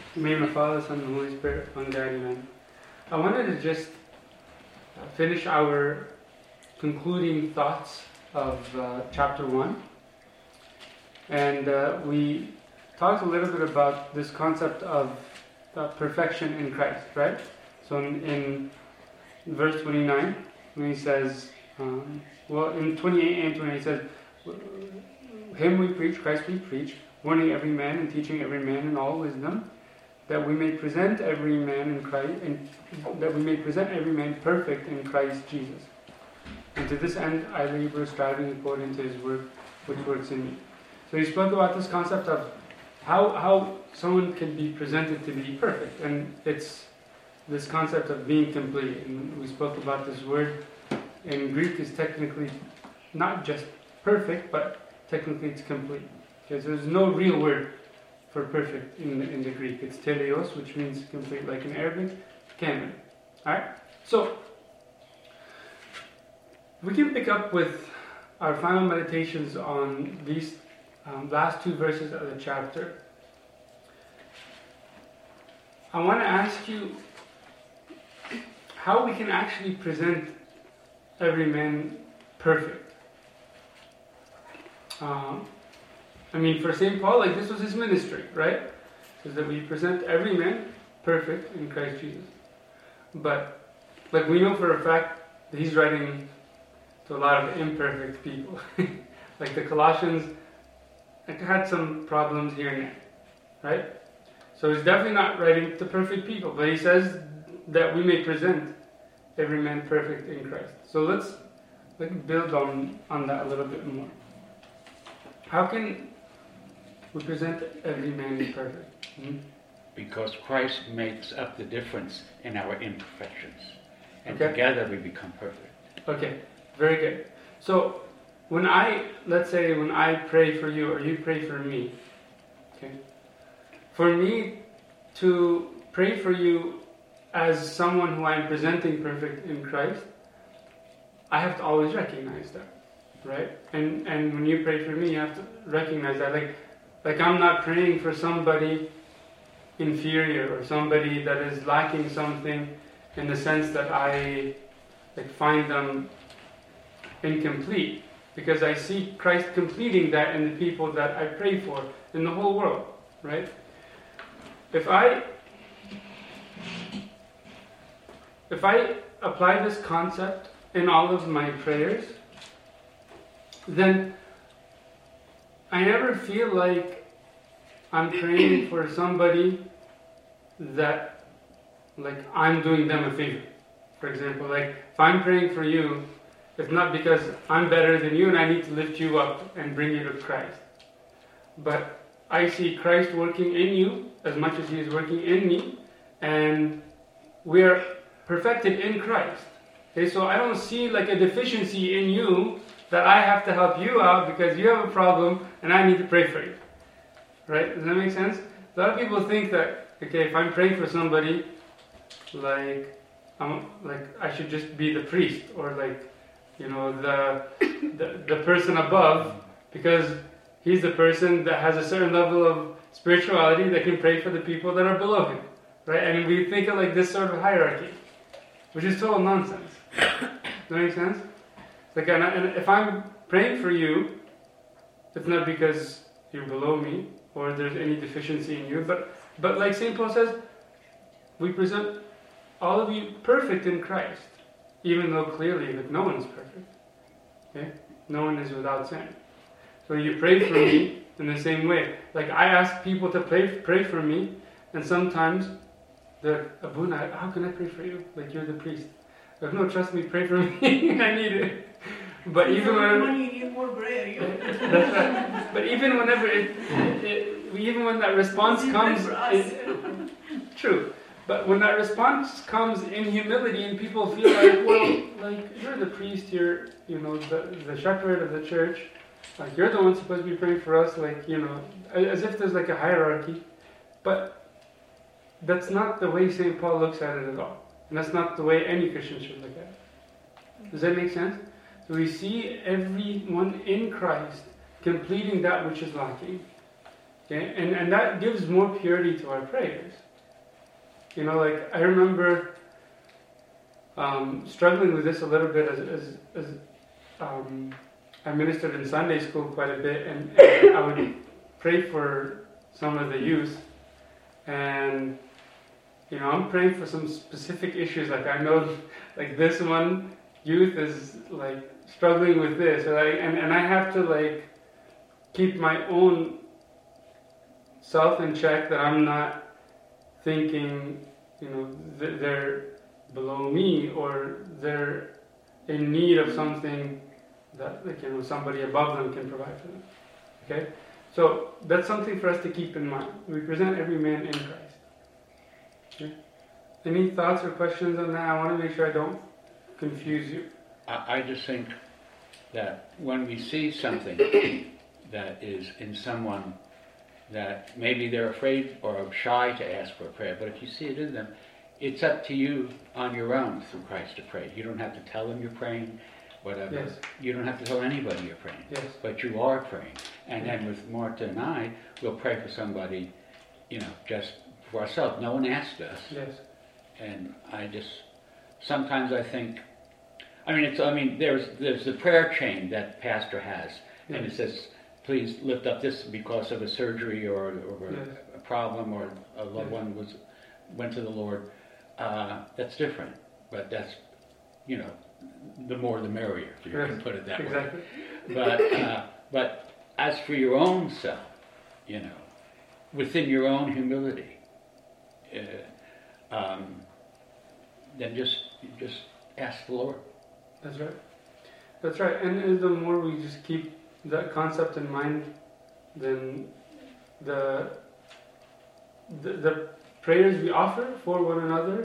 In the name of the Father, Son, and the Holy Spirit, one God, amen. I wanted to just finish our concluding thoughts of chapter 1. And we talked a little bit about this concept of perfection in Christ, right? So in verse 29, when he says, in 28 and 28 it says, Him we preach, Christ we preach, warning every man and teaching every man in all wisdom, that we may present every man in Christ, and that we may present every man perfect in Christ Jesus. And to this end I labor, striving according to His work, which works in me. So he spoke about this concept of how someone can be presented to be perfect, and it's this concept of being complete. And we spoke about this word in Greek is technically not just perfect, but technically it's complete. Okay, so there's no real word for perfect in the Greek. It's teleos, which means complete, like in Arabic, kamil. Alright? So, we can pick up with our final meditations on these last two verses of the chapter. I want to ask you how we can actually present every man perfect. For St. Paul, this was his ministry, right? Is that we present every man perfect in Christ Jesus. But, we know for a fact that he's writing to a lot of imperfect people. Like the Colossians had some problems here and there, right? So he's definitely not writing to perfect people, but he says that we may present every man perfect in Christ. So let's build on that a little bit more. How can we present every man perfect? Because Christ makes up the difference in our imperfections. And Okay. Together we become perfect. Okay, very good. So let's say when I pray for you or you pray for me, okay, for me to pray for you as someone who I'm presenting perfect in Christ, I have to always recognize that, right? And when you pray for me, you have to recognize that. Like I'm not praying for somebody inferior or somebody that is lacking something in the sense that I find them incomplete, because I see Christ completing that in the people that I pray for in the whole world, right? If I apply this concept in all of my prayers, then I never feel like I'm praying for somebody that I'm doing them a favor. For example, if I'm praying for you, it's not because I'm better than you and I need to lift you up and bring you to Christ. But I see Christ working in you as much as He is working in me, and we are perfected in Christ. Okay, so I don't see a deficiency in you that I have to help you out because you have a problem and I need to pray for you. Right? Does that make sense? A lot of people think that, if I'm praying for somebody, I should just be the priest or the person above, because he's the person that has a certain level of spirituality that can pray for the people that are below him, right? And we think of this sort of hierarchy, which is total nonsense. Does that make sense? And if I'm praying for you, it's not because you're below me or there's any deficiency in you, but like St. Paul says, we present all of you perfect in Christ, even though clearly no one is perfect. Okay? No one is without sin. So you pray for me in the same way. I ask people to pray for me, and sometimes they're, Abuna, how can I pray for you? You're the priest. No, trust me, pray for me. I need it. But even when more prayer, that's right. But even whenever even when that response comes, true. But when that response comes in humility, and people feel you're the priest, you're the shepherd of the church, you're the one supposed to be praying for us, as if there's a hierarchy. But that's not the way St. Paul looks at it at all. And that's not the way any Christian should look at it. Does that make sense? So we see everyone in Christ completing that which is lacking. Okay, and that gives more purity to our prayers. You know, like I remember struggling with this a little bit as I ministered in Sunday school quite a bit, and I would pray for some of the youth, and you know, I'm praying for some specific issues. Like I know, like this one youth is like struggling with this, or like, and I have to like keep my own self in check, that I'm not thinking, you know, they're below me or they're in need of something that, like, you know, somebody above them can provide for them. Okay, so that's something for us to keep in mind. We present every man in Christ. Okay? Any thoughts or questions on that? I want to make sure I don't confuse you. I just think that when we see something that is in someone that maybe they're afraid or shy to ask for a prayer, but if you see it in them, it's up to you on your own through Christ to pray. You don't have to tell them you're praying, whatever. Yes. You don't have to tell anybody you're praying. Yes. But you are praying. And then with Marta and I, we'll pray for somebody, you know, just for ourselves. No one asked us. Yes. And I just, sometimes I think, there's the prayer chain that pastor has, Yes. and it says, please lift up this because of a surgery or Yes. a problem, or a loved one went to the Lord. That's different, but that's, you know, the more the merrier, if you can put it that exactly. way. But as for your own self, you know, within your own humility, then just ask the Lord. That's right. That's right. And the more we just keep that concept in mind, then the prayers we offer for one another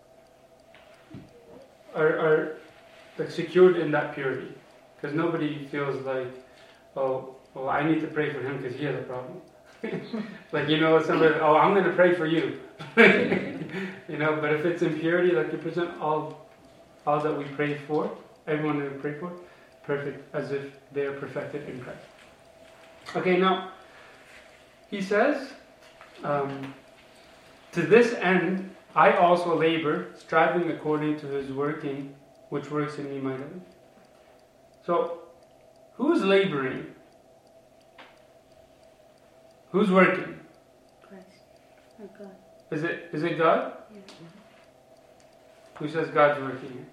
are like secured in that purity, because nobody feels like, oh, well, I need to pray for him because he has a problem. Like, you know, somebody, oh, I'm going to pray for you. You know, but if it's in purity, like you present all that we pray for, everyone that we pray for, perfect, as if they are perfected in Christ. Okay, now, he says, to this end, I also labor, striving according to his working, which works in me mightily. So, who's laboring? Who's working? Christ. Or God. Is it God? Yeah. Who says God's working?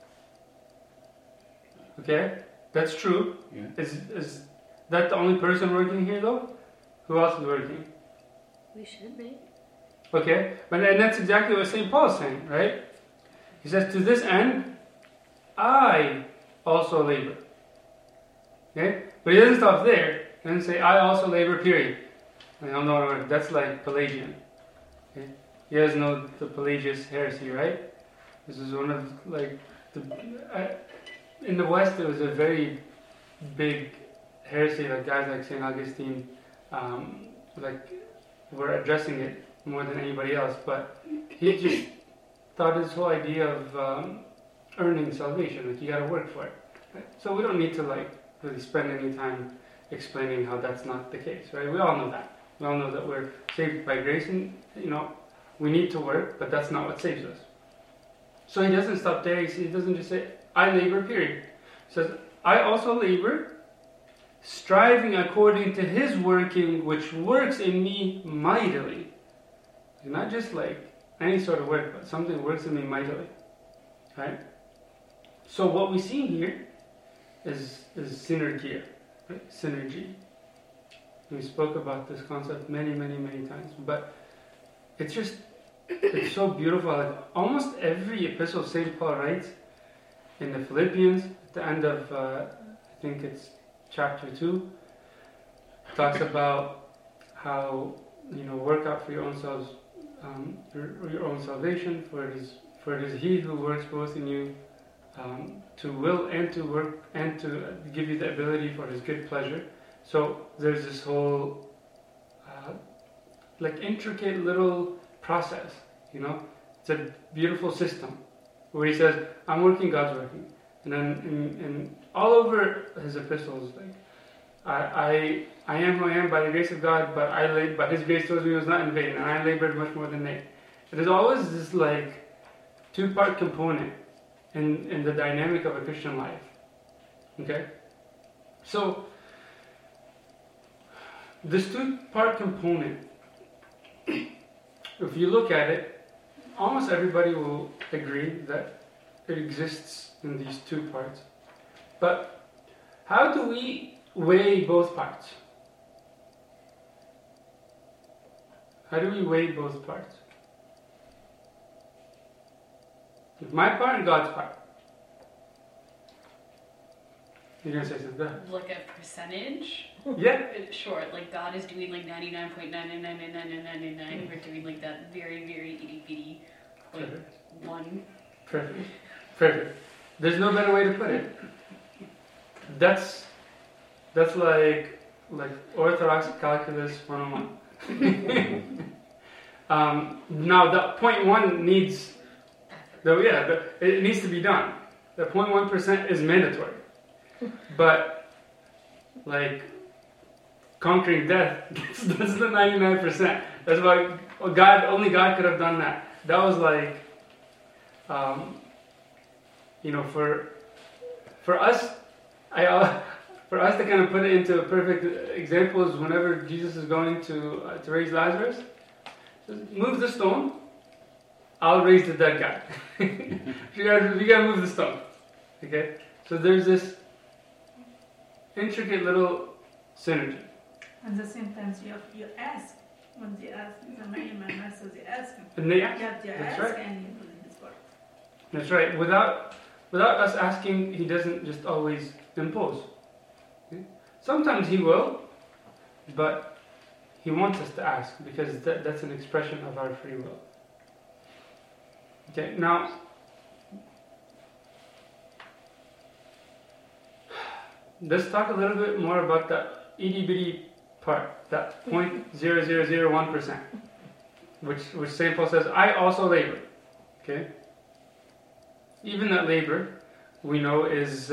Okay, that's true. Yeah. Is that the only person working here though? Who else is working? We should be. Okay, and that's exactly what St. Paul is saying, right? He says, to this end, I also labor. Okay? But he doesn't stop there. He doesn't say, I also labor, period. No, that's like Pelagian. Okay? You guys know the Pelagius heresy, right? This is one of, like, in the West, it was a very big heresy, like guys like St. Augustine, were addressing it more than anybody else, but he just thought his whole idea of earning salvation, like you gotta work for it. Right? So we don't need to like really spend any time explaining how that's not the case, right? We all know that. We all know that we're saved by grace, and you know, we need to work, but that's not what saves us. So he doesn't stop there. He doesn't just say, I labor, period. He says, I also labor, striving according to his working, which works in me mightily. It's not just like any sort of work, but something works in me mightily. Right? So what we see here is synergia, right? Synergy. We spoke about this concept many times, but it's so beautiful. Like almost every epistle St. Paul writes, in the Philippians, at the end of, I think it's chapter 2, talks about how, you know, work out for your own selves, your own salvation, for it is he who works both in you to will and to work and to give you the ability for his good pleasure. So there's this whole like intricate little process, you know. It's a beautiful system where he says, I'm working, God's working. And then in all over his epistles, like I am who I am by the grace of God, but His grace towards me was not in vain, and I labored much more than they. It is always this like two-part component in the dynamic of a Christian life. Okay? So, this two-part component, if you look at it, almost everybody will agree that it exists in these two parts. But how do we weigh both parts? How do we weigh both parts? My part and God's part. You're going to say something? Go ahead. Look at percentage. Yeah. Sure, like God is doing like 99.9999999. We're doing like that very, very itty bitty, like Perfect. one. Perfect. There's no better way to put it. That's like Orthodox calculus 101. Now the 0.1 needs, it needs to be done. The 0.1% is mandatory. But like conquering death, that's the 99%. That's why only God could have done that. That was like, for us, for us to kind of put it into perfect examples, whenever Jesus is going to raise Lazarus, just move the stone, I'll raise the dead guy. We gotta move the stone. Okay? So there's this intricate little synergy. At the same time, you ask. When they ask, the man master, they ask him. And they ask. Yeah, they That's ask right. and you do his work. That's right. Without us asking, He doesn't just always impose. Okay? Sometimes He will, but He wants us to ask because that's an expression of our free will. Okay, now let's talk a little bit more about that itty bitty part, that 0.0001%, which St. Paul says, I also labor. Okay? Even that labor, we know, is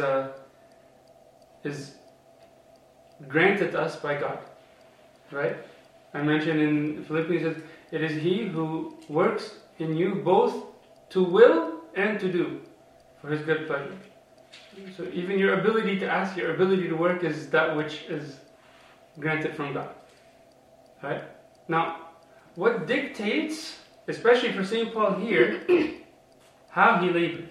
granted to us by God. Right? I mentioned in Philippians, it is He who works in you both to will and to do for His good pleasure. So even your ability to ask, your ability to work is that which is granted from God. Right? Now, what dictates, especially for St. Paul here, how he labors?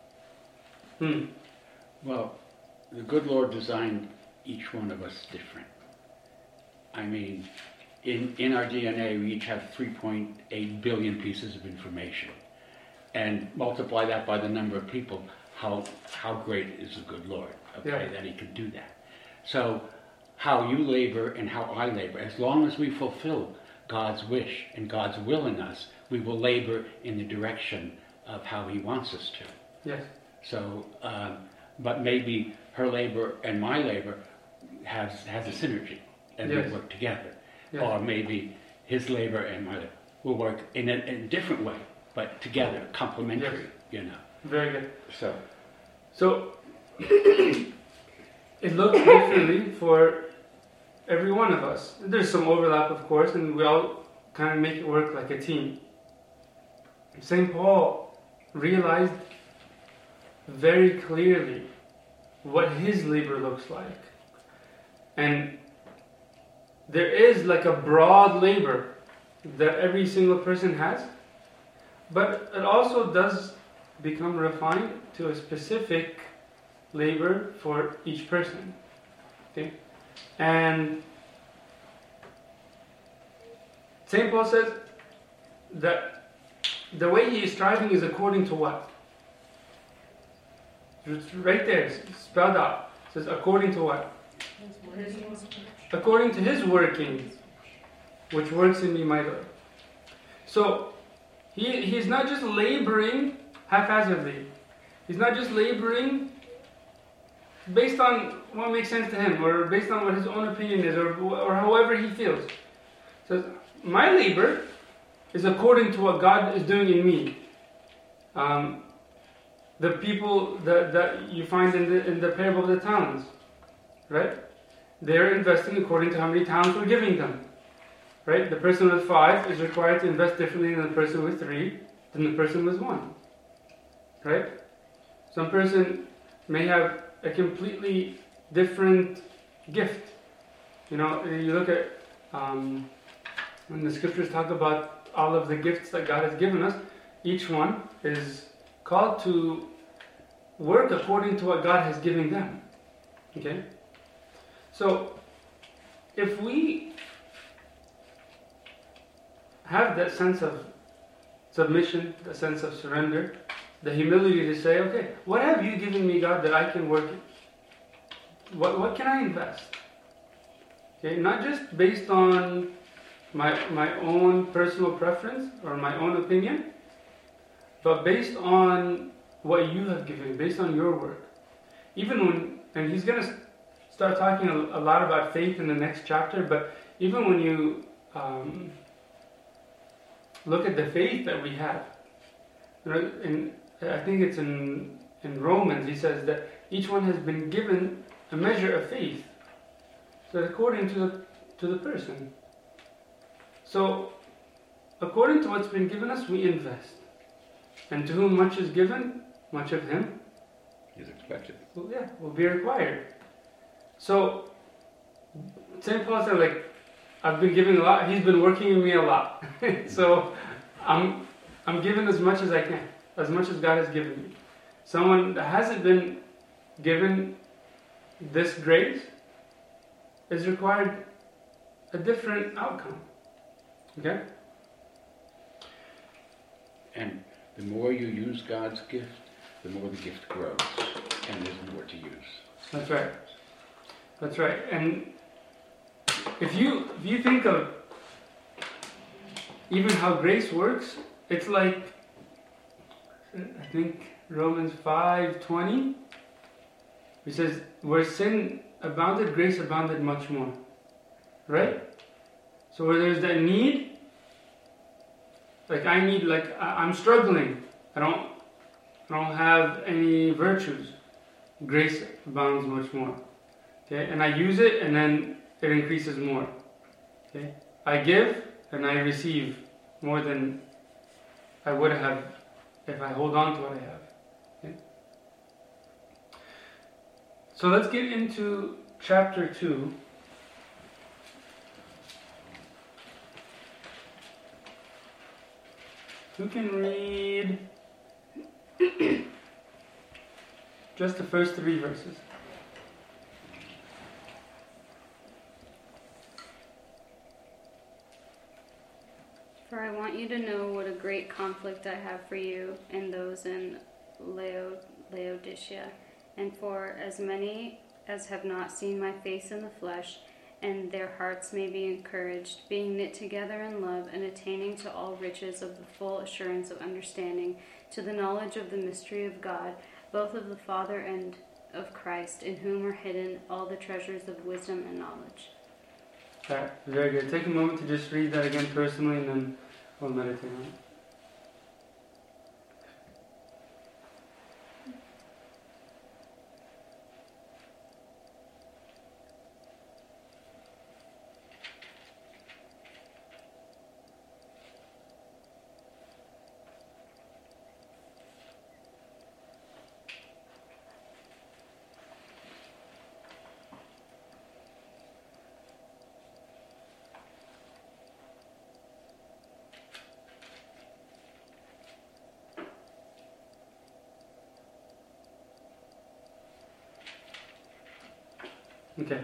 Well, the good Lord designed each one of us different. I mean, in our DNA, we each have 3.8 billion pieces of information. And multiply that by the number of people, how great is the good Lord, okay, that He can do that. So, how you labor and how I labor, as long as we fulfill God's wish and God's will in us, we will labor in the direction of how He wants us to. Yes. So, but maybe her labor and my labor has a synergy, and Yes. we work together. Yes. Or maybe his labor and my labor will work in a different way, but together, complementary, Yes. Very good. So, it looks differently for every one of us. There's some overlap, of course, and we all kind of make it work like a team. St. Paul realized very clearly what his labor looks like. And there is like a broad labor that every single person has, but it also does become refined to a specific labor for each person. Okay? And St. Paul says that the way he is striving is according to what? It's right there, it's spelled out. It says according to what? According to his working, which works in me mightily. So he's not just laboring haphazardly. He's not just laboring based on what makes sense to him, or based on what his own opinion is, or however he feels. So my labor is according to what God is doing in me. The people that you find in the parable of the talents, right? they're investing according to how many talents we're giving them. Right? The person with 5 is required to invest differently than the person with 3, than the person with 1. Right? Some person may have a completely different gift. You know, you look at when the scriptures talk about all of the gifts that God has given us, each one is called to work according to what God has given them. Okay? So, if we have that sense of submission, the sense of surrender, the humility to say, okay, what have you given me, God, that I can work in? What can I invest? Okay, not just based on my own personal preference or my own opinion, but based on what you have given, based on your work. Even when, and he's going to start talking a lot about faith in the next chapter, but even when you look at the faith that we have, you know, I think it's in Romans, he says that each one has been given a measure of faith, so according to the person. So, according to what's been given us, we invest. And to whom much is given, much of him is expected. Will be required. So, St. Paul said, like, I've been giving a lot, he's been working in me a lot. So, I'm giving as much as I can, as much as God has given me. Someone that hasn't been given this grace is required a different outcome. Okay? And the more you use God's gift, the more the gift grows, and there's more to use. That's right. That's right. And if you think of even how grace works, it's like, I think Romans 5:20, it says, where sin abounded, grace abounded much more. Right? So where there's that need, like I'm struggling. I don't have any virtues. Grace abounds much more. Okay? And I use it, and then it increases more. Okay? I give and I receive more than I would have if I hold on to what I have. Okay? So let's get into chapter 2. Who can read just the first 3 verses? For I want you to know what a great conflict I have for you and those in Laodicea, and for as many as have not seen my face in the flesh, and their hearts may be encouraged, being knit together in love, and attaining to all riches of the full assurance of understanding, to the knowledge of the mystery of God, both of the Father and of Christ, in whom are hidden all the treasures of wisdom and knowledge. Alright, very good. Take a moment to just read that again personally, and then we'll meditate on it. Okay.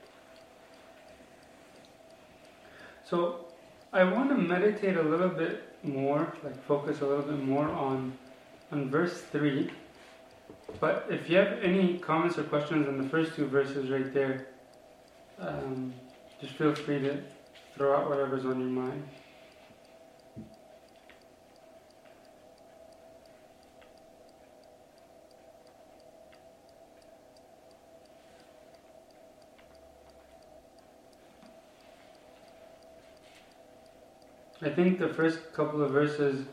So I want to meditate a little bit more, like focus a little bit more on verse 3. But if you have any comments or questions on the first 2 verses right there, just feel free to throw out whatever's on your mind. I think the first couple of verses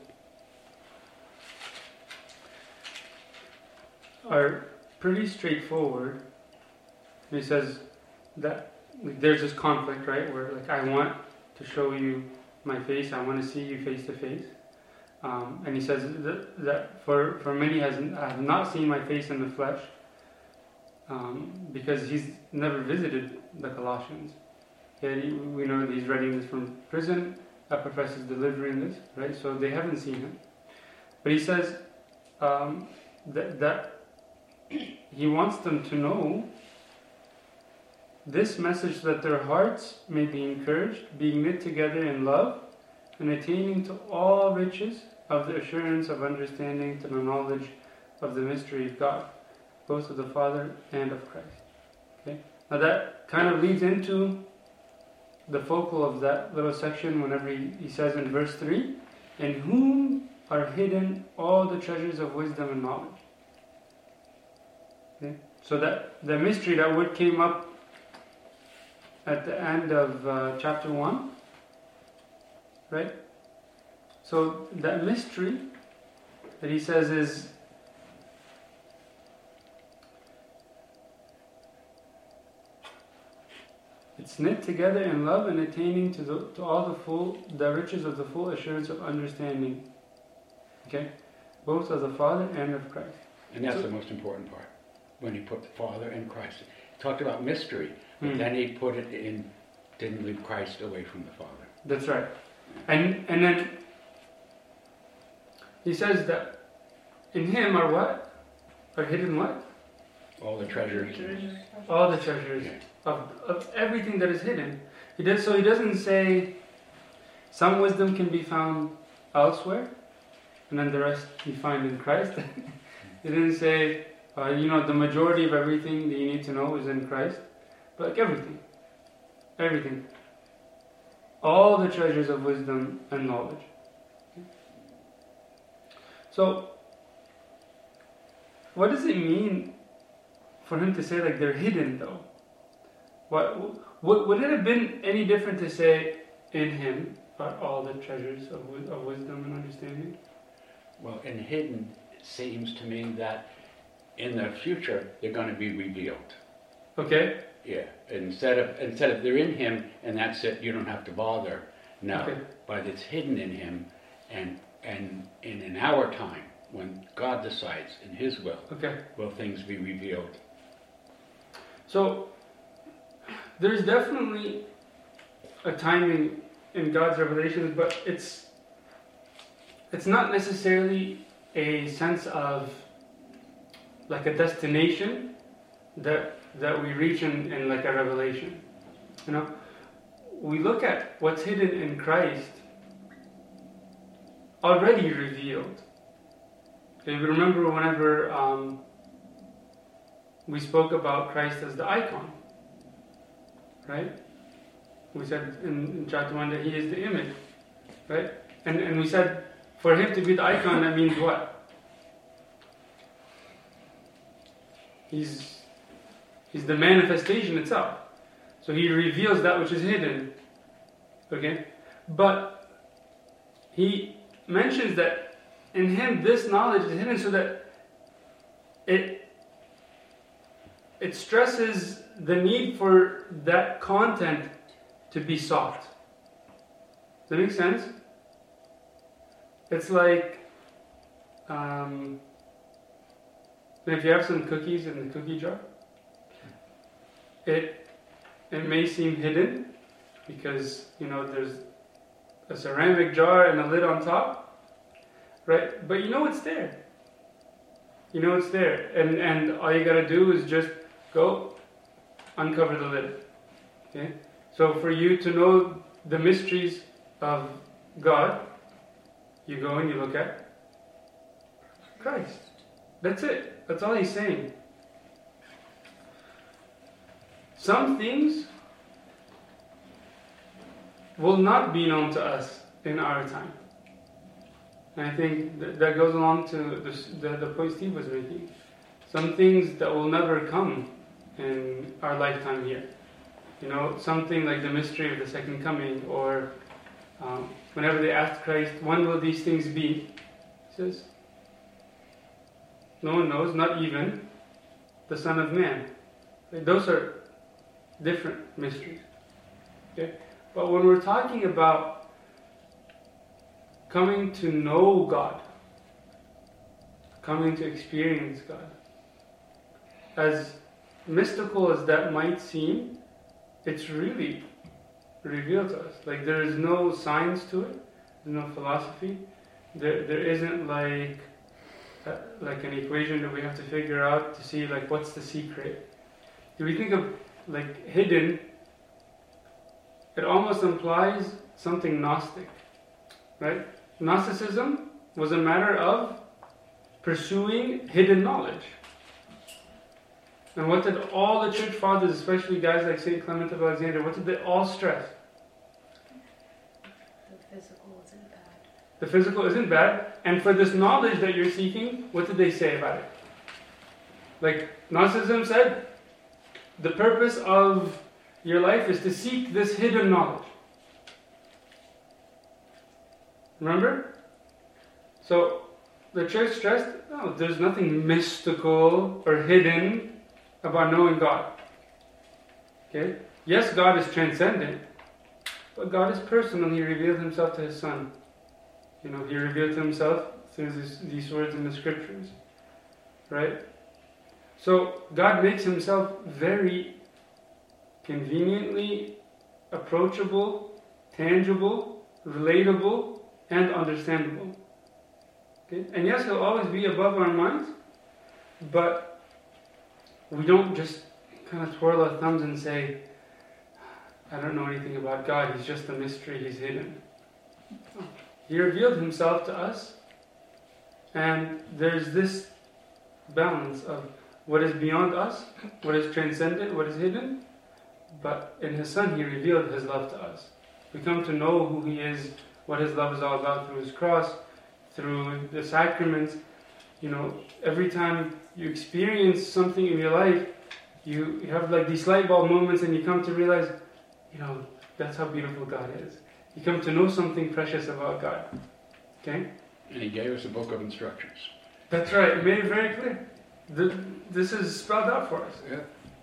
are pretty straightforward. He says, that there's this conflict, right? Where like I want to show you my face, I want to see you face to face. And he says that for many have not seen my face in the flesh, because he's never visited the Colossians. Yet we know that he's writing this from prison. Epaphras is delivering this, right? So they haven't seen him. But he says that he wants them to know this message, that their hearts may be encouraged, being knit together in love, and attaining to all riches of the assurance of understanding, to the knowledge of the mystery of God, both of the Father and of Christ. Okay? Now that kind of leads into the focal of that little section whenever he says in verse 3, in whom are hidden all the treasures of wisdom and knowledge. Okay? So that the mystery, that word came up at the end of chapter 1, right? So that mystery that he says is it's knit together in love and attaining to all the riches of the full assurance of understanding. Okay, both of the Father and of Christ. And that's the most important part. When he put the Father and Christ, he talked about mystery, but then he put it in, didn't leave Christ away from the Father. That's right. And then he says that in him are what? Are hidden what? All the treasures. All the treasures of everything that is hidden. He doesn't say some wisdom can be found elsewhere, and then the rest you find in Christ. He didn't say, the majority of everything that you need to know is in Christ, but like everything. All the treasures of wisdom and knowledge. So, what does it mean for him to say like they're hidden though? Would it have been any different to say in him are all the treasures of wisdom and understanding? Well, in hidden, it seems to me that in the future they're going to be revealed. Okay. Yeah. Instead of they're in him and that's it, you don't have to bother. No. Okay. But it's hidden in him, and in our time, when God decides in his will, will things be revealed. So there's definitely a timing in God's revelations, but it's not necessarily a sense of like a destination that we reach in like a revelation. We look at what's hidden in Christ already revealed. Okay, you remember whenever we spoke about Christ as the icon, right? We said in chapter 1 that he is the image, right? And we said for him to be the icon, that means what? He's the manifestation itself. So he reveals that which is hidden. Okay? But he mentions that in him this knowledge is hidden so that it stresses the need for that content to be sought. Does that make sense? It's like if you have some cookies in the cookie jar, it may seem hidden because there's a ceramic jar and a lid on top, right? But it's there. It's there, and all you gotta do is just go uncover the lid. Okay. So for you to know the mysteries of God, you go and you look at Christ. That's it. That's all he's saying. Some things will not be known to us in our time. And I think that goes along to the point Steve was making. Some things that will never come in our lifetime here. Something like the mystery of the second coming, or whenever they asked Christ, when will these things be? He says, no one knows, not even the Son of Man. Those are different mysteries. Okay? But when we're talking about coming to know God, coming to experience God, as mystical as that might seem, it's really revealed to us. Like, there is no science to it, there's no philosophy, there isn't like an equation that we have to figure out to see like what's the secret. If we think of like hidden, it almost implies something Gnostic, right? Gnosticism was a matter of pursuing hidden knowledge. And what did all the church fathers, especially guys like St. Clement of Alexandria, what did they all stress? The physical isn't bad. The physical isn't bad, and for this knowledge that you're seeking, what did they say about it? Like, Gnosticism said, the purpose of your life is to seek this hidden knowledge. Remember? So, the church stressed, no, there's nothing mystical or hidden about knowing God. Okay? Yes, God is transcendent, but God is personal. He revealed himself to his Son. You know, he revealed himself through these words in the scriptures. Right? So, God makes himself very conveniently approachable, tangible, relatable, and understandable. Okay? And yes, he'll always be above our minds, but we don't just kind of twirl our thumbs and say, I don't know anything about God, he's just a mystery, he's hidden. No. He revealed himself to us, and there's this balance of what is beyond us, what is transcendent, what is hidden, but in his Son he revealed his love to us. We come to know who he is, what his love is all about through his cross, through the sacraments. You know, every time you experience something in your life, you have like these light bulb moments and you come to realize, you know, that's how beautiful God is. You come to know something precious about God. Okay? And he gave us a book of instructions. That's right. He made it very clear. This is spelled out for us. Yeah.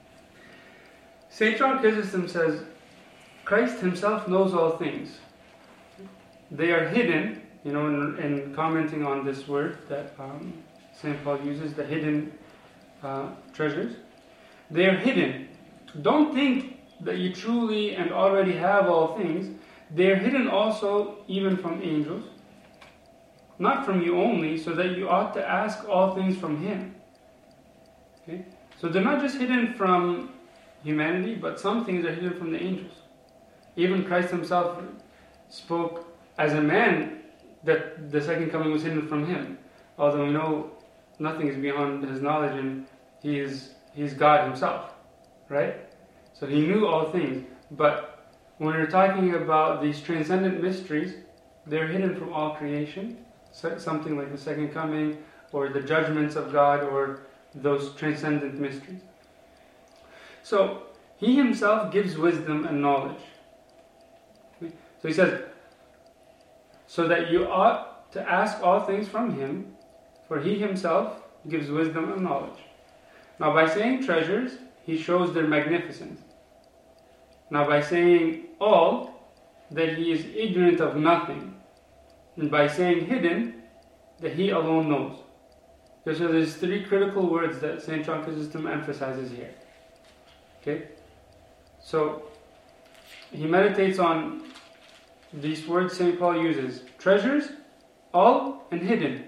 St. John Chrysostom says, Christ himself knows all things. They are hidden, you know, in commenting on this word that St. Paul uses, the hidden treasures. They are hidden. Don't think that you truly and already have all things. They are hidden also even from angels, not from you only, so that you ought to ask all things from him. Okay? So they're not just hidden from humanity, but some things are hidden from the angels. Even Christ himself spoke as a man that the second coming was hidden from him, although we know nothing is beyond his knowledge, and he's God himself, right? So he knew all things, but when we're talking about these transcendent mysteries, they're hidden from all creation, something like the second coming, or the judgments of God, or those transcendent mysteries. So he himself gives wisdom and knowledge. So he says, so that you ought to ask all things from him, for he himself gives wisdom and knowledge. Now by saying treasures, he shows their magnificence. Now by saying all, that he is ignorant of nothing. And by saying hidden, that he alone knows. So there's three critical words that St. John Chrysostom emphasizes here. Okay? So he meditates on these words St. Paul uses: treasures, all, and hidden.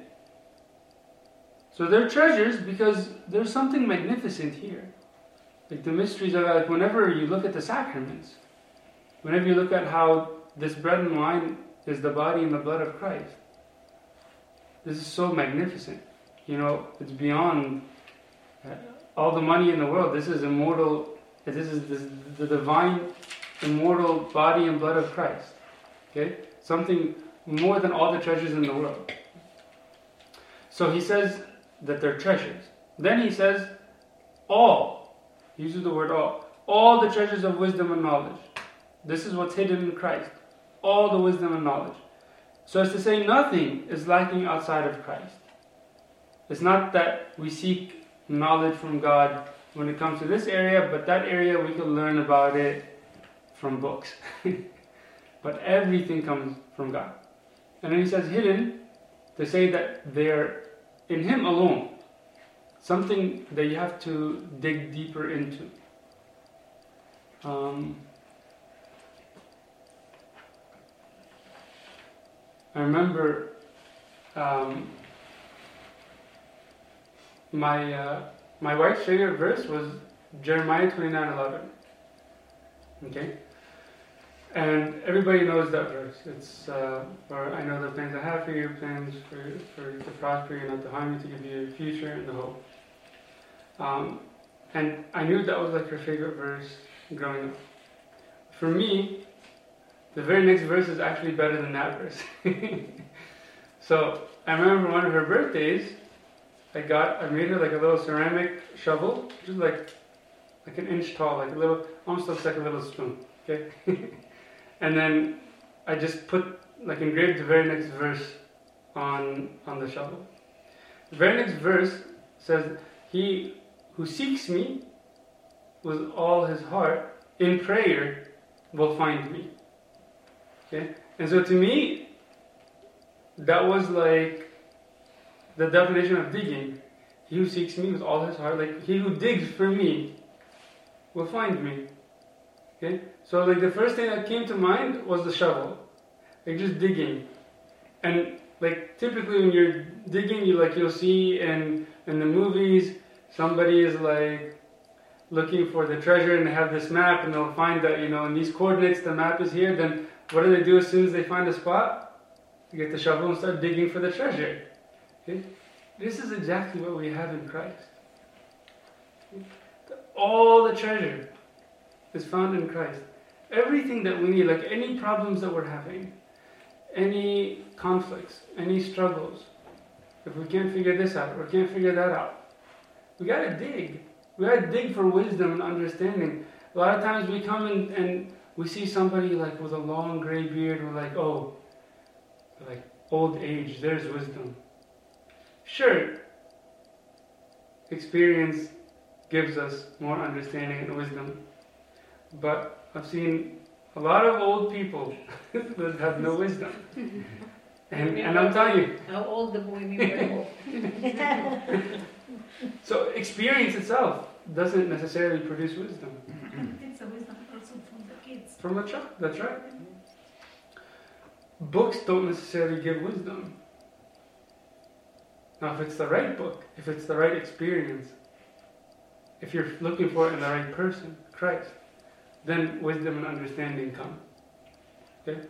So they're treasures because there's something magnificent here. Like the mysteries of, like whenever you look at the sacraments, whenever you look at how this bread and wine is the body and the blood of Christ, this is so magnificent. You know, it's beyond all the money in the world. This is immortal. This is the divine, immortal body and blood of Christ. Okay? Something more than all the treasures in the world. So he says that they're treasures. Then he says, all. He uses the word all the treasures of wisdom and knowledge. This is what's hidden in Christ. All the wisdom and knowledge. So as to say, nothing is lacking outside of Christ. It's not that we seek knowledge from God when it comes to this area, but that area we can learn about it from books. But everything comes from God. And then he says hidden to say that they're in Him alone. Something that you have to dig deeper into. I remember my wife's favorite verse was Jeremiah 29:11. Okay? And everybody knows that verse. It's, for I know the plans I have for you, plans for to prosper you, not to harm you, to give you a future and a hope. And I knew that was like her favorite verse growing up. For me, the very next verse is actually better than that verse. So I remember one of her birthdays, I made her like a little ceramic shovel, just like an inch tall, like a little, almost looks like a little spoon. Okay. And then I just engraved the very next verse on the shovel. The very next verse says, "He who seeks me with all his heart in prayer will find me." Okay? And so to me, that was like the definition of digging. He who seeks me with all his heart, like he who digs for me will find me. Okay? So like the first thing that came to mind was the shovel. Like just digging. And like typically when you're digging, you'll see in the movies, somebody is like looking for the treasure and they have this map and they'll find that, in these coordinates the map is here. Then what do they do as soon as they find a spot? They get the shovel and start digging for the treasure. Okay? This is exactly what we have in Christ. All the treasure is found in Christ. Everything that we need, like any problems that we're having, any conflicts, any struggles, if we can't figure this out or can't figure that out, we gotta dig. We gotta dig for wisdom and understanding. A lot of times we come and we see somebody like with a long gray beard, we're like, oh, like old age, there's wisdom. Sure, experience gives us more understanding and wisdom. But I've seen a lot of old people that have no wisdom. And I'm telling you. How old the boy mean old? So experience itself doesn't necessarily produce wisdom. It's a wisdom also from the kids. From the child, that's right. Books don't necessarily give wisdom. Now if it's the right book, if it's the right experience, if you're looking for it in the right person, Christ, then wisdom and understanding come. Okay?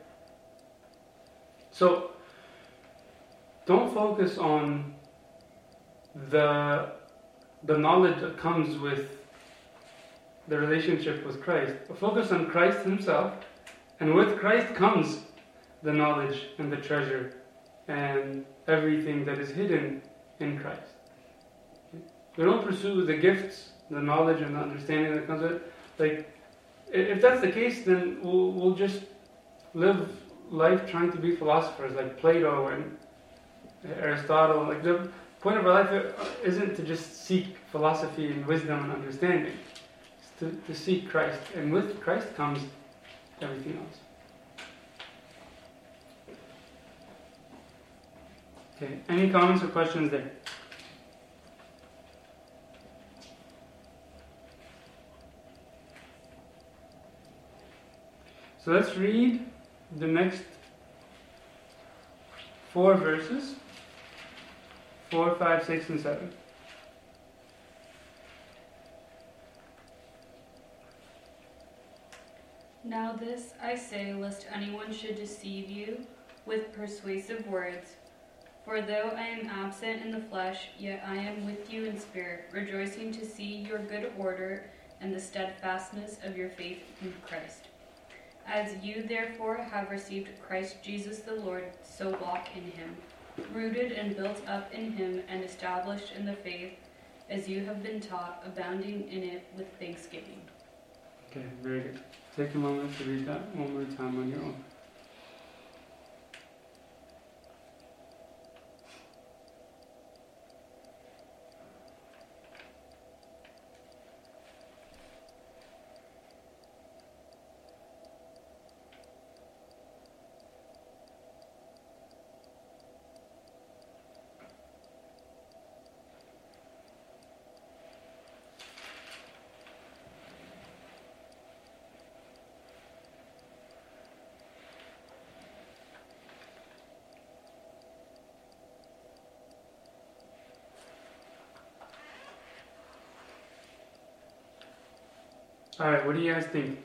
So, don't focus on the knowledge that comes with the relationship with Christ. But focus on Christ Himself, and with Christ comes the knowledge and the treasure and everything that is hidden in Christ. Okay? We don't pursue the gifts, the knowledge and the understanding that comes with it. Like, if that's the case, then we'll just live life trying to be philosophers like Plato and Aristotle. Like the point of our life isn't to just seek philosophy and wisdom and understanding. It's to seek Christ, and with Christ comes everything else. Okay. Any comments or questions there? So let's read the next 4 verses, 4, 5, 6, and 7. Now this I say, lest anyone should deceive you with persuasive words. For though I am absent in the flesh, yet I am with you in spirit, rejoicing to see your good order and the steadfastness of your faith in Christ. As you therefore have received Christ Jesus the Lord, so walk in Him, rooted and built up in Him and established in the faith, as you have been taught, abounding in it with thanksgiving. Okay, very good. Take a moment to read that one more time on your own. Alright, what do you guys think?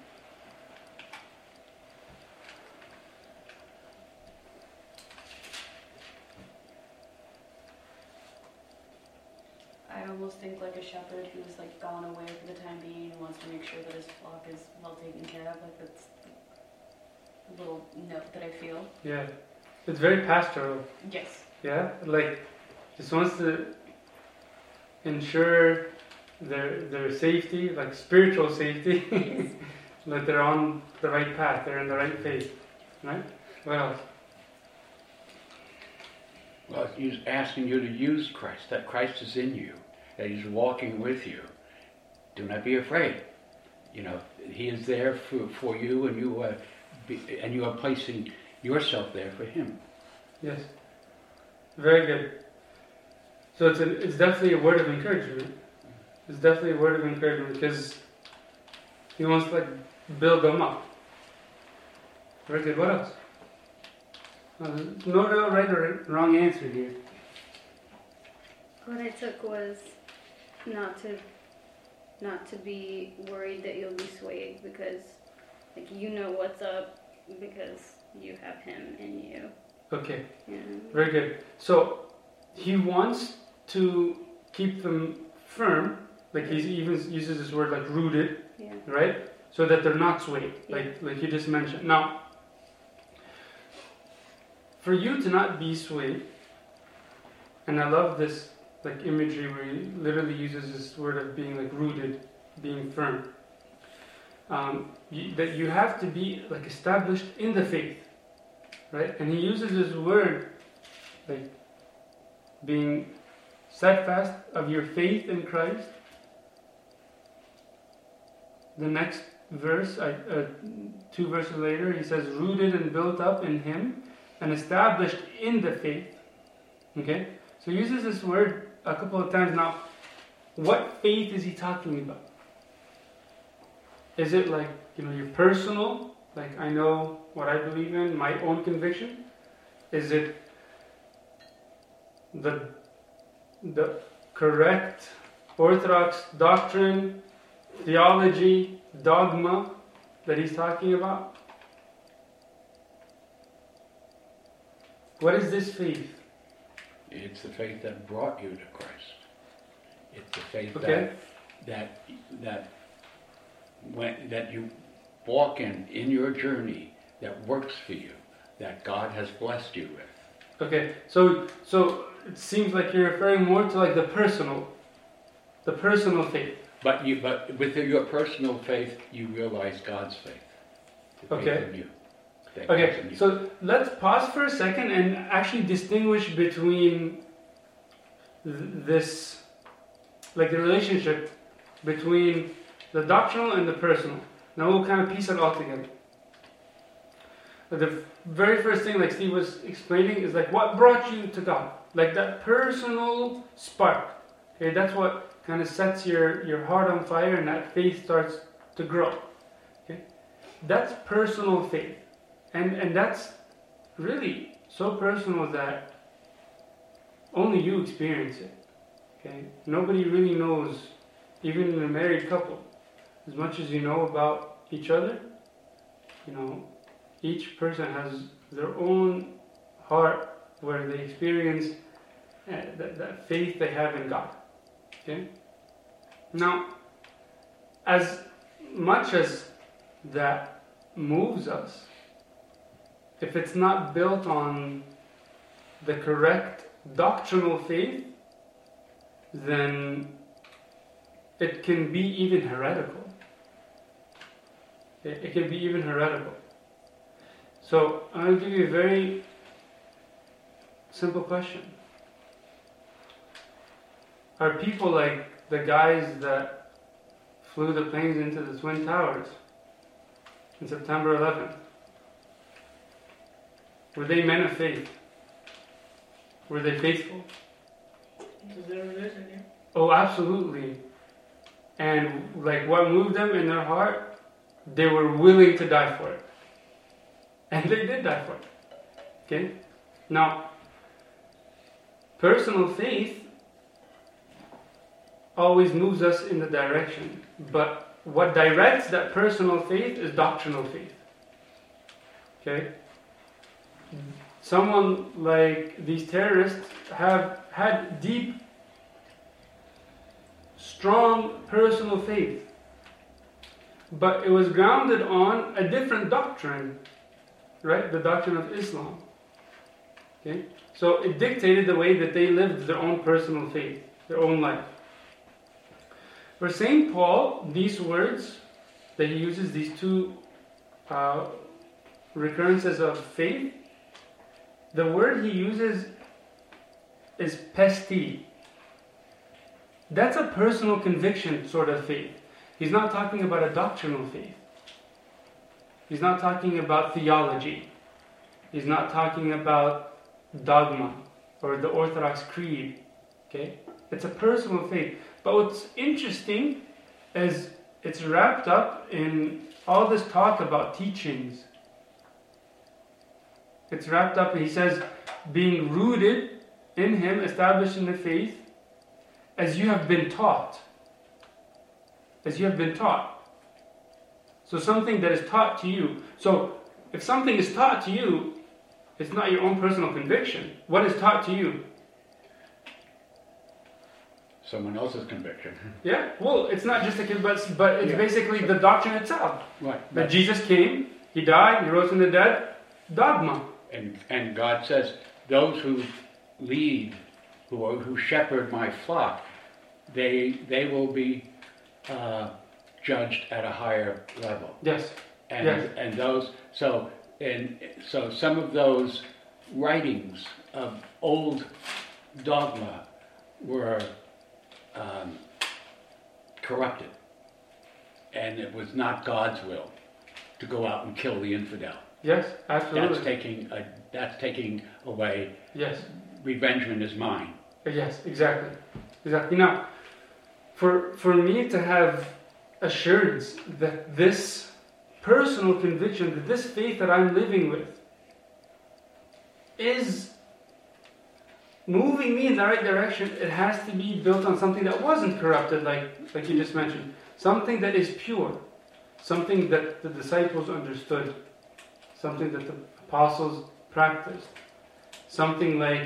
I almost think like a shepherd who's like gone away for the time being and wants to make sure that his flock is well taken care of. Like that's a little note that I feel. Yeah. It's very pastoral. Yes. Yeah? Like, just wants to ensure their safety, like spiritual safety. That they're on the right path, they're in the right faith. Right? What else? Well, he's asking you to use Christ, that Christ is in you, that he's walking with you. Do not be afraid. You know, he is there for you, and you are placing yourself there for him. Yes. Very good. So it's definitely a word of encouragement. It's definitely a word of encouragement because he wants to build them up. Very good. What else? No real right or wrong answer here. What I took was not to be worried that you'll be swayed because you know what's up because you have him in you. Okay. Yeah. Very good. So he wants to keep them firm. Like he even uses this word like rooted, Yeah. right? So that they're not swayed, Yeah. like you just mentioned. Now, for you to not be swayed, and I love this imagery where he literally uses this word of being rooted, being firm. That you have to be established in the faith, right? And he uses this word being steadfast of your faith in Christ. The next verse, 2 verses later, he says, rooted and built up in him and established in the faith. Okay? So he uses this word a couple of times. Now, what faith is he talking about? Is it your personal, I know what I believe in, my own conviction? Is it the correct orthodox doctrine, theology, dogma that he's talking about? What is this faith? It's the faith that brought you to Christ. It's the faith Okay. that you walk in your journey, that works for you, that God has blessed you with. Okay, so it seems like you're referring more to the personal faith. But with your personal faith, you realize God's faith. The faith Okay. in you. That Okay, God's in you. so let's pause for a second and actually distinguish between this, the relationship between the doctrinal and the personal. Now we'll kind of piece it all together. The very first thing, Steve was explaining, is what brought you to God? That personal spark. Okay, that's what kind of sets your heart on fire, and that faith starts to grow. Okay, that's personal faith, and that's really so personal that only you experience it. Okay, nobody really knows, even in a married couple, as much as you know about each other. Each person has their own heart where they experience that faith they have in God. Okay? Now, as much as that moves us, if it's not built on the correct doctrinal faith, then it can be even heretical. It can be even heretical. So, I'm going to give you a very simple question. Are people like the guys that flew the planes into the Twin Towers on September 11th? Were they men of faith? Were they faithful? It's their religion, yeah. Oh, absolutely. And what moved them in their heart, they were willing to die for it. And they did die for it. Okay? Now, personal faith always moves us in the direction, but what directs that personal faith is doctrinal faith. Okay? Someone like these terrorists have had deep, strong personal faith, but it was grounded on a different doctrine, right? The doctrine of Islam. Okay? So it dictated the way that they lived their own personal faith, their own life. For St. Paul, these words that he uses, these two recurrences of faith, the word he uses is pesti. That's a personal conviction sort of faith. He's not talking about a doctrinal faith. He's not talking about theology. He's not talking about dogma or the Orthodox Creed. Okay? It's a personal faith. But what's interesting is it's wrapped up in all this talk about teachings. It's wrapped up, he says, being rooted in Him, established in the faith, as you have been taught. As you have been taught. So something that is taught to you. So if something is taught to you, it's not your own personal conviction. What is taught to you? Someone else's conviction. Yeah, well, it's not just a conviction, but it's basically the doctrine itself. Right. That Jesus came, He died, He rose from the dead. Dogma. And God says, those who lead, who shepherd my flock, they will be judged at a higher level. Yes. And Yes. and those so some of those writings of old dogma were corrupted, and it was not God's will to go out and kill the infidel. Yes, absolutely. That's taking away. Yes. Revengement is mine. Yes, exactly. Exactly. Now, for me to have assurance that this personal conviction, that this faith that I'm living with is moving me in the right direction, it has to be built on something that wasn't corrupted, like you just mentioned. Something that is pure. Something that the disciples understood. Something that the apostles practiced. Something like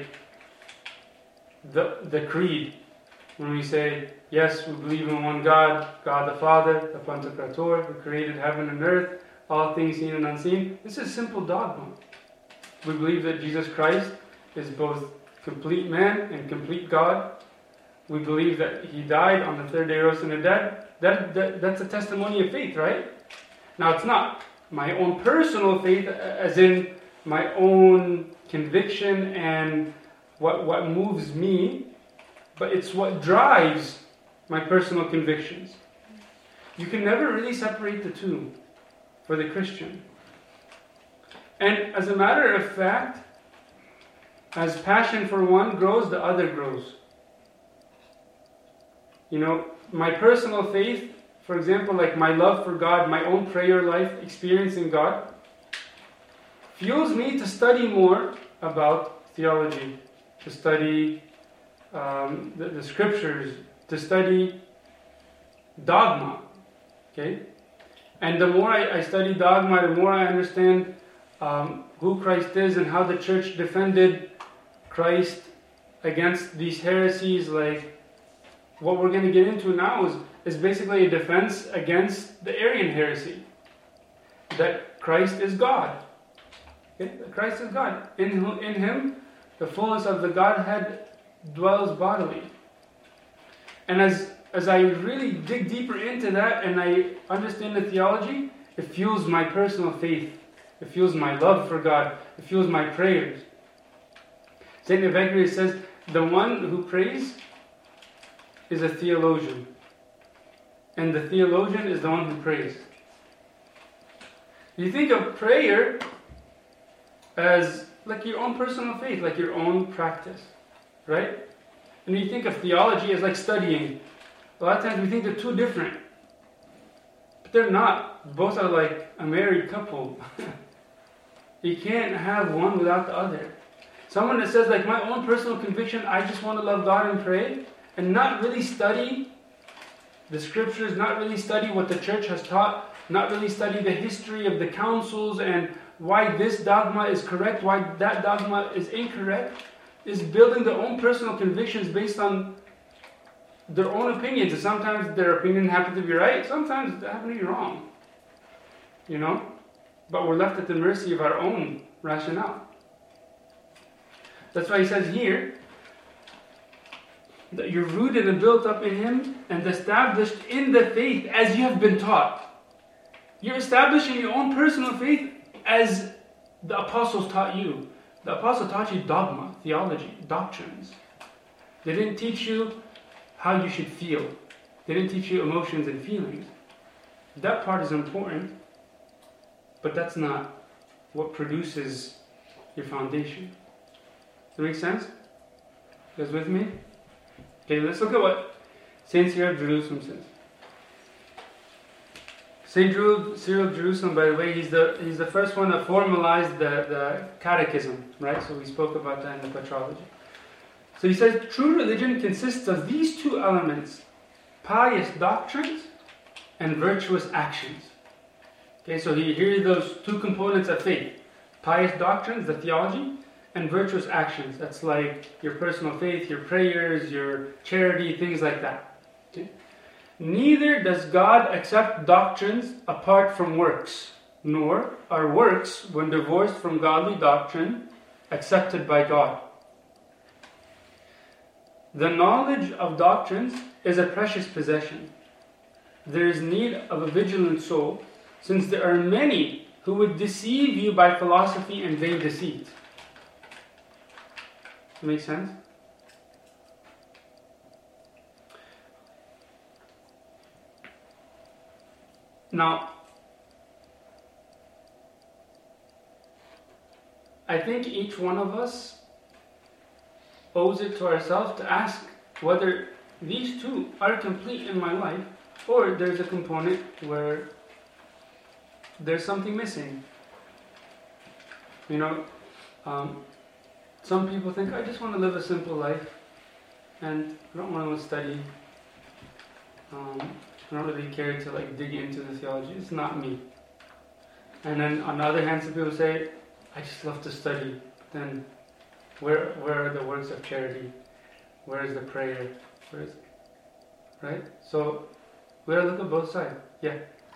the creed. When we say, yes, we believe in one God, God the Father, the Pantocrator, who created heaven and earth, all things seen and unseen. This is simple dogma. We believe that Jesus Christ is both complete man and complete God. We believe that He died on the third day, rose from the dead. That's a testimony of faith, right? Now, it's not my own personal faith, as in my own conviction and what moves me, but it's what drives my personal convictions. You can never really separate the two for the Christian. And as a matter of fact, as passion for one grows, the other grows. You know, my personal faith, for example, like my love for God, my own prayer life, experiencing God, fuels me to study more about theology, to study the scriptures, to study dogma. Okay? And the more I study dogma, the more I understand who Christ is and how the church defended Christ against these heresies. Like what we're going to get into now is basically a defense against the Arian heresy. That Christ is God. Okay? Christ is God. In Him, the fullness of the Godhead dwells bodily. And as I really dig deeper into that and I understand the theology, it fuels my personal faith. It fuels my love for God. It fuels my prayers. St. Evagrius says, the one who prays is a theologian. And the theologian is the one who prays. You think of prayer as like your own personal faith, like your own practice, right? And you think of theology as like studying. A lot of times we think they're two different. But they're not. Both are like a married couple. You can't have one without the other. Someone that says, like, my own personal conviction, I just want to love God and pray, and not really study the scriptures, not really study what the church has taught, not really study the history of the councils and why this dogma is correct, why that dogma is incorrect, is building their own personal convictions based on their own opinions. And sometimes their opinion happens to be right, sometimes it happens to be wrong. You know? But we're left at the mercy of our own rationale. That's why he says here that you're rooted and built up in Him and established in the faith as you have been taught. You're establishing your own personal faith as the apostles taught you. The apostle taught you dogma, theology, doctrines. They didn't teach you how you should feel. They didn't teach you emotions and feelings. That part is important, but that's not what produces your foundation. Does that make sense? You guys with me? Okay, let's look at what Saint Cyril of Jerusalem says. Saint Cyril of Jerusalem, by the way, he's the first one that formalized the catechism, right? So we spoke about that in the Patrology. So he says, true religion consists of these two elements, pious doctrines and virtuous actions. Okay, so here are those two components of faith. Pious doctrines, the theology, and virtuous actions. That's like your personal faith, your prayers, your charity, things like that. Okay? Neither does God accept doctrines apart from works, nor are works, when divorced from godly doctrine, accepted by God. The knowledge of doctrines is a precious possession. There is need of a vigilant soul, since there are many who would deceive you by philosophy and vain deceit. Make sense? Now, I think each one of us owes it to ourselves to ask whether these two are complete in my life, or there's a component where there's something missing. You know, some people think, I just want to live a simple life, and I don't want to study. I don't really care to dig into the theology. It's not me. And then on the other hand, some people say, I just love to study. Then where are the works of charity? Where is the prayer? Right? So we gotta look at both sides. Yeah.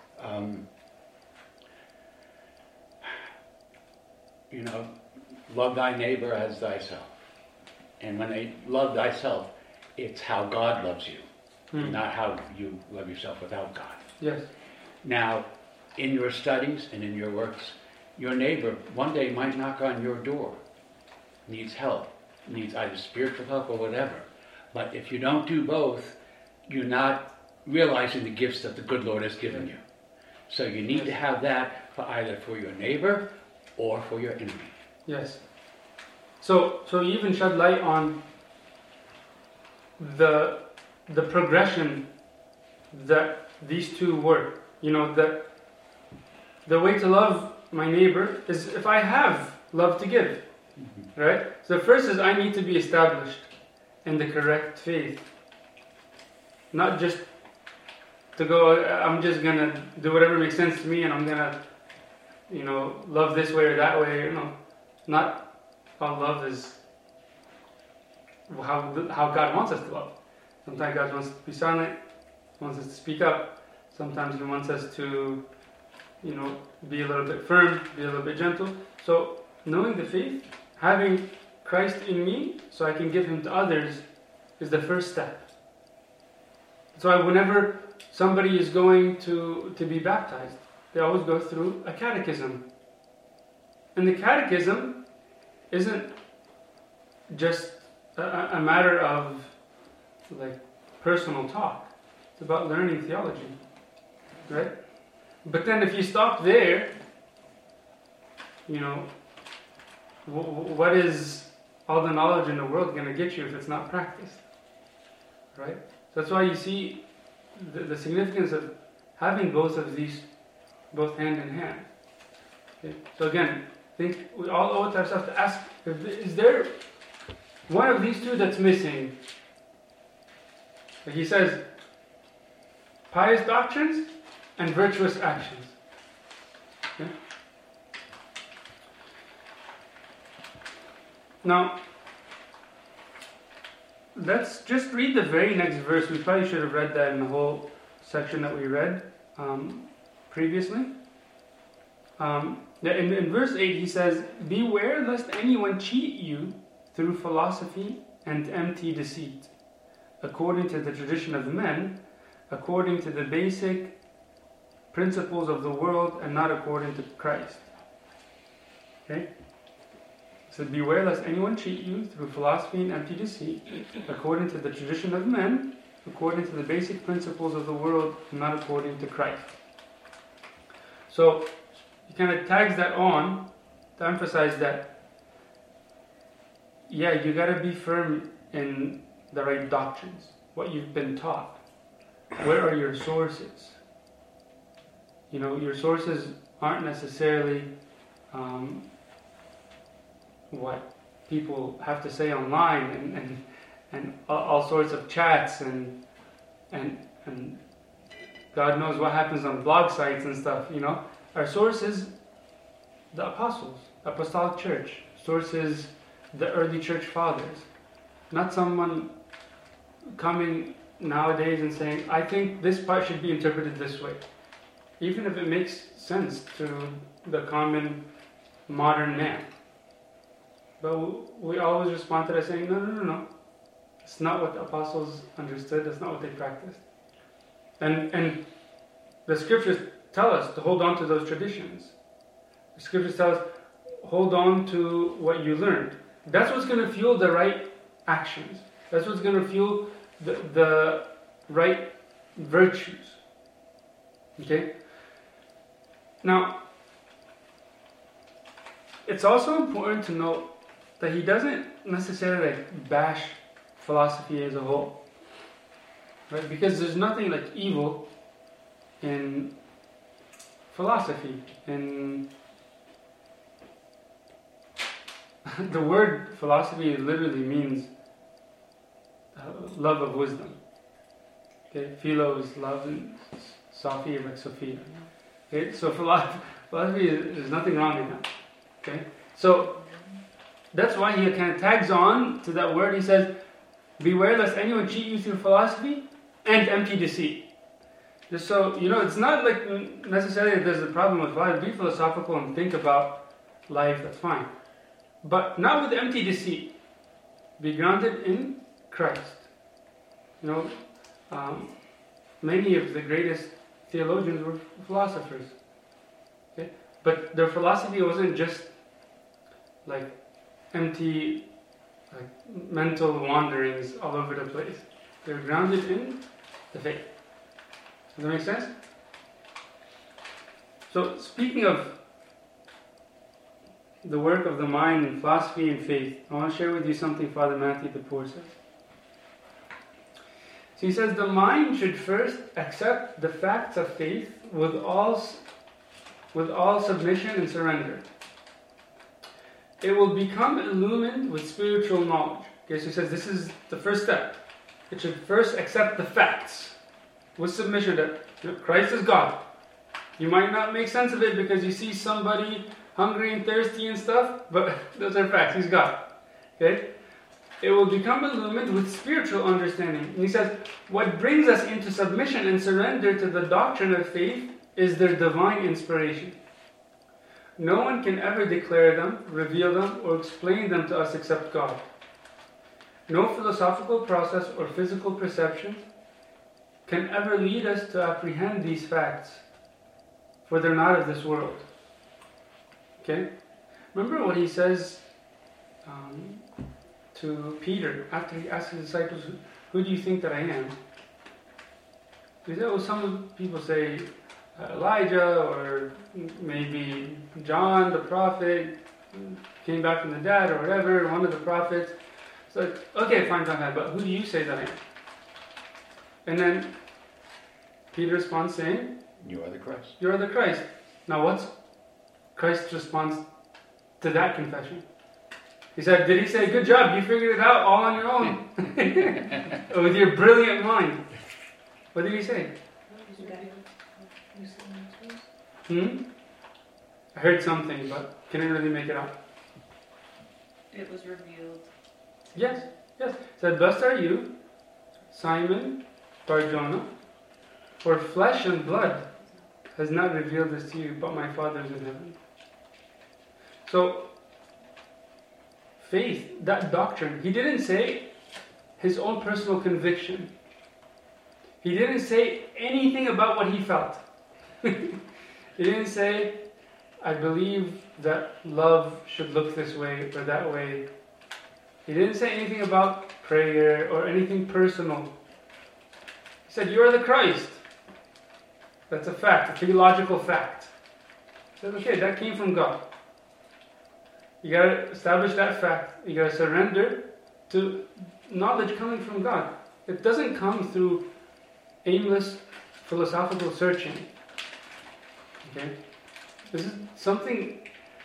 Love thy neighbor as thyself. And when they love thyself, it's how God loves you, not how you love yourself without God. Yes. Now, in your studies and in your works, your neighbor one day might knock on your door, needs help, needs either spiritual help or whatever. But if you don't do both, you're not realizing the gifts that the good Lord has given you. So you need to have that either for your neighbor or for your enemy. Yes. So you even shed light on the progression that these two were. That the way to love my neighbor is if I have love to give. Mm-hmm. Right? So first is I need to be established in the correct faith. Not just to go, I'm just going to do whatever makes sense to me and I'm going to, love this way or that way. Not all love is how God wants us to love. Sometimes God wants us to be silent, wants us to speak up. Sometimes He wants us to, be a little bit firm, be a little bit gentle. So knowing the faith, having Christ in me so I can give Him to others is the first step. So whenever somebody is going to be baptized, they always go through a catechism. And the catechism isn't just a matter of personal talk. It's about learning theology, right? But then if you stop there, what is all the knowledge in the world going to get you if it's not practiced, right? So that's why you see the significance of having both of these, both hand in hand. Okay? So again, I think we all owe it to ourselves to ask, is there one of these two that's missing? Like he says, pious doctrines, and virtuous actions. Okay? Now, let's just read the very next verse. We probably should have read that in the whole section that we read previously. In verse 8 he says, "Beware lest anyone cheat you through philosophy and empty deceit, according to the tradition of men, according to the basic principles of the world, and not according to Christ." Okay? So beware lest anyone cheat you through philosophy and empty deceit, according to the tradition of men, according to the basic principles of the world, and not according to Christ. So he kind of tags that on to emphasize that, yeah, you got to be firm in the right doctrines, what you've been taught. Where are your sources? You know, your sources aren't necessarily what people have to say online and all sorts of chats and God knows what happens on blog sites and stuff, you know. Our source is the apostles, apostolic church. Source is the early church fathers. Not someone coming nowadays and saying, I think this part should be interpreted this way. Even if it makes sense to the common modern man. But we always respond to that saying, no. It's not what the apostles understood. That's not what they practiced. And the scriptures tell us to hold on to those traditions. The scriptures tell us, hold on to what you learned. That's what's going to fuel the right actions. That's what's going to fuel the right virtues. Okay? Now, it's also important to note that he doesn't necessarily bash philosophy as a whole, right? Because there's nothing like evil in philosophy. In the word philosophy literally means love of wisdom. Okay, philo is love, and Sophia is like Sophia. Okay, so philosophy there's nothing wrong in that. Okay, so that's why he kind of tags on to that word. He says, beware lest anyone cheat you through philosophy and empty deceit. Just so, you know, it's not like necessarily that there's a problem with life. Be philosophical and think about life, that's fine. But not with empty deceit. Be grounded in Christ. You know, many of the greatest theologians were philosophers. Okay? But their philosophy wasn't just like empty, like mental wanderings all over the place. They're grounded in the faith. Does that make sense? So, speaking of the work of the mind in philosophy and faith, I want to share with you something Father Matthew Tepor says. So he says, the mind should first accept the facts of faith with all submission and surrender. It will become illumined with spiritual knowledge. Okay, so he says this is the first step. It should first accept the facts with submission that Christ is God. You might not make sense of it because you see somebody hungry and thirsty and stuff, but those are facts. He's God. Okay? It will become illumined with spiritual understanding. And he says, what brings us into submission and surrender to the doctrine of faith is their divine inspiration. No one can ever declare them, reveal them, or explain them to us except God. No philosophical process or physical perception can ever lead us to apprehend these facts, for they're not of this world. Okay? Remember what he says to Peter after he asked his disciples, who do you think that I am? He said, well, some people say Elijah, or maybe John the prophet came back from the dead, or whatever, one of the prophets. It's like, okay, fine, but who do you say that I am? And then Peter responds saying, you are the Christ. You are the Christ. Now what's Christ's response to that confession? He said, did he say, good job, you figured it out all on your own? With your brilliant mind. What did he say? I heard something, but couldn't really make it out. It was revealed. Yes. It said, "Blessed are you, Simon Bar-Jonah, for flesh and blood has not revealed this to you, but my Father is in heaven." So, faith, that doctrine, he didn't say his own personal conviction. He didn't say anything about what he felt. He didn't say, "I believe that love should look this way or that way." He didn't say anything about prayer or anything personal. He said, "You are the Christ." That's a fact, a theological fact. He said, okay, that came from God. You got to establish that fact. You got to surrender to knowledge coming from God. It doesn't come through aimless philosophical searching. Okay? This is something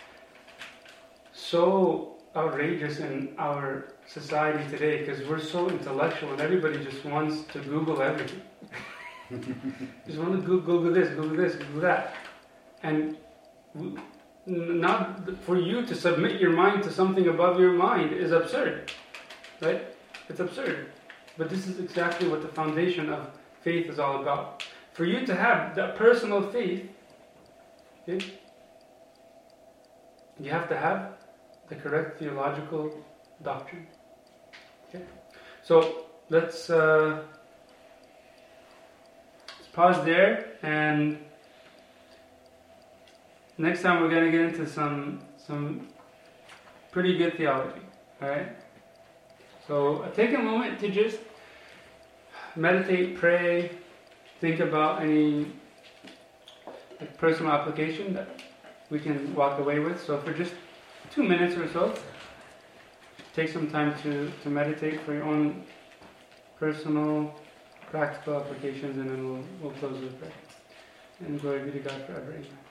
so outrageous in our society today because we're so intellectual and everybody just wants to Google everything. Just want to Google this, Google that. And not for you to submit your mind to something above your mind is absurd. Right? It's absurd. But this is exactly what the foundation of faith is all about. For you to have that personal faith, okay, you have to have the correct theological doctrine. Okay? So let's pause there, and next time we're going to get into some pretty good theology. Alright? So take a moment to just meditate, pray, think about any personal application that we can walk away with. So for just 2 minutes or so, take some time to meditate for your own personal, practical applications, and then we'll close with prayer. And glory be to God forever. Amen.